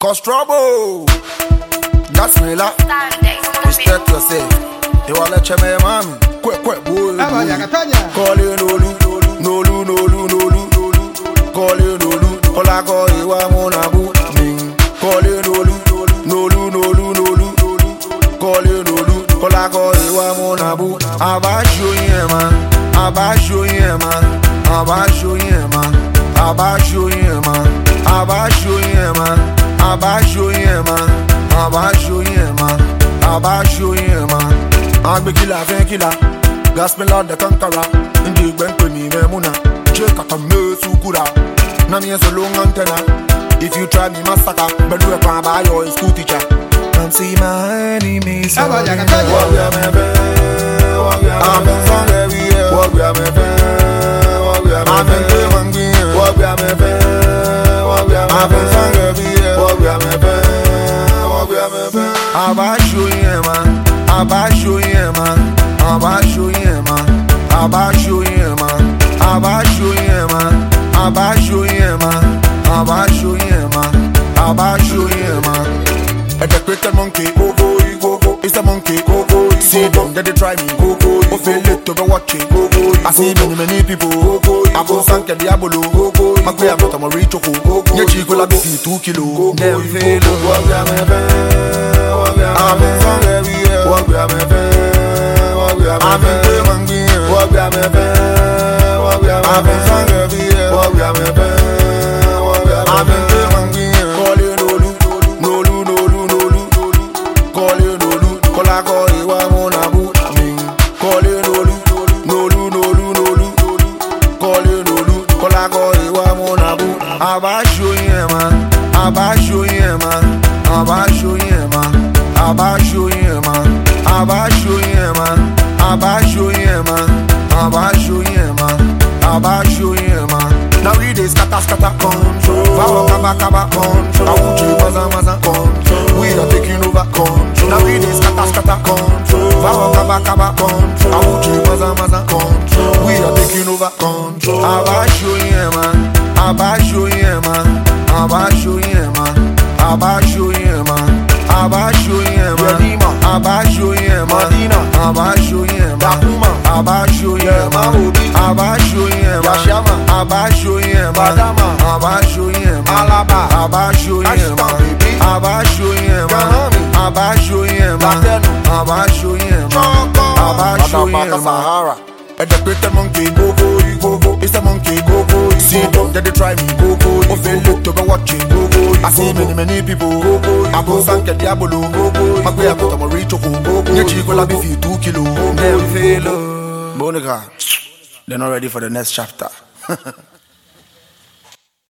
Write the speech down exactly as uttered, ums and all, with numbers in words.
Cause trouble, that's me la. Respect yourself. They want to let you mommy. Quick, quick, boy. Call you Nolu, Nolu, Nolu, Nolu. Call you Nolu. Call I call you a monabu. Call you Nolu, Nolu, Nolu, Nolu. Call you Nolu. Call I call you a monabu. Abasho yema, abasho yema, abasho yema, abasho yema, abasho yema, abasho yema, abasho yema, abasho yema. Agbe killer, fen killer, gospel Lord the conqueror. Indi gben pe mi memuna, je kata me sukura. Na mi so long antenna. If you try me massacre, but do a pan by your school teacher. Come see my enemies. What we are me be, what we are me be, what we are me be, what we are me be, what we are me be, what we are me be, what we are me be, what we are me be. Abasho yema, abasho yema, abasho yema, abasho yema, abasho yema, abasho yema, abasho yema, abasho yema. At the cricket monkey, go go go go. It's a monkey, go go. See them, they try me, go go. Oh, feel it to be watching, go go. I see many many people, go go. I go sank at Diabolo, go go. My way I'm not a reach, go go. Your chick will have been two kilo, go go. Never fail, what we are me be, what we are me be, what we are me be, what we are me be, what we are me be, what we are me be, what we are me be, what we are me be. Call you Nolu, Nolu, Nolu, Nolu. Call you Nolu, call I call you a monabu. Call you Nolu, Nolu, Nolu, Nolu. Call you Nolu, call I call you a monabu. Abasho yema, abasho yema, abasho yema, abasho yema, abasho yema, abasho yema, abasho yema, abasho yema. Now we dey scatter scatter control. Power kaba kaba control. Awuchi maza maza control. We are taking over control. Now we dey scatter scatter control. Power kaba kaba control. Awuchi maza maza control. We are taking over control. Abasho yema, abasho yema, abasho yema, abasho yema, abasho yema, abasho yema, abasho yema, abasho yema, abasho yema, abasho yema, abasho yema, alaba, abasho yema, abasho yema, abasho yema, abasho yema, abasho yema. At the great monkey, go go, go go. It's a monkey, go go. See them, they try me, go go. Oh, feel it to be watching, go go. I see many many people, go go. I go sank at Diabolo, go go. My way I go to reach, go go. Your chick will have be two kilo, never fail. Monica, they're not ready for the next chapter.